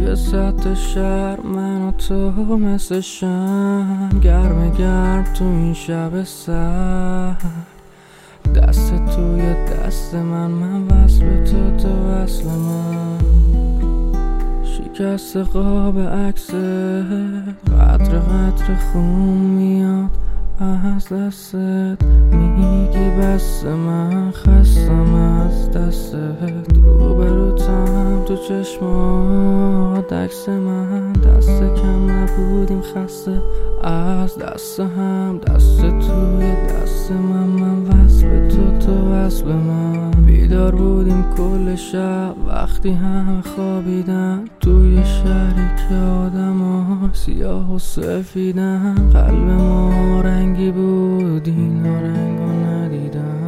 توی سطح شهر من و تو مثل شم گرم تو این شب سر دست توی دست من وصل تو تو وصل من شکست قاب عکس قطر قطر خون میاد از دستت میگی بس من خستم از دستت روبروتم تو چشمات عکس من دست کم نبودیم خسته از دست هم دست توی دست من وصل تو تو وصل من بیدار بودیم کل شب وقتی هم خوابیدن توی شهری که آدم ها سیاه و سفیدن قلب ما رنگی بود اینا رنگو ندیدم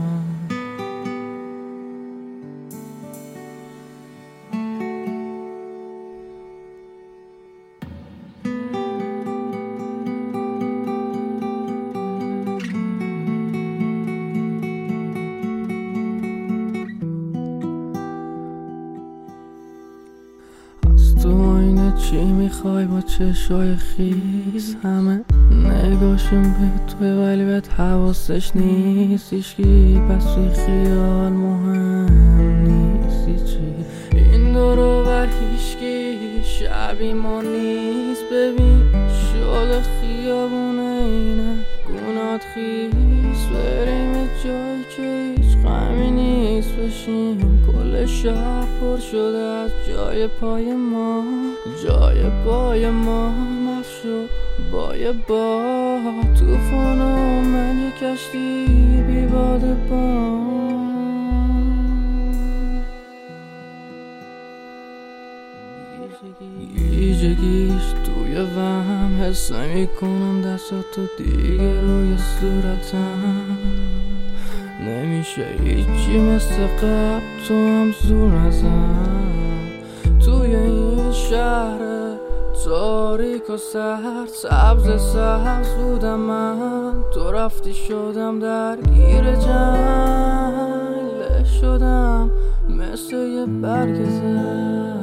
تو آینه چی میخوای با چشای خیز همه نگاشون به توی ولی بهت حواسش نیست هیچکی پس توی خیال مهم نیستی چی این دورو بر هیچکی شبی ما نیست ببین شده خیابونه اینه گونات خیست بریم جایی که هیچ غمی نیست بشیم کل شهر پر شده از جای پای ما مست شد با توفان و من یک کشتی بی بادبان گیجگیش توی وهم حس نمی‌کنم دستاتو دیگه روی صورتم نمیشه هیچی مثل قبل تو هم زور نزن توی این شهر تاریک و سرد سبز بودم من تو رفتی شدم درگیر جنگ شدم مثل یه برگ زرد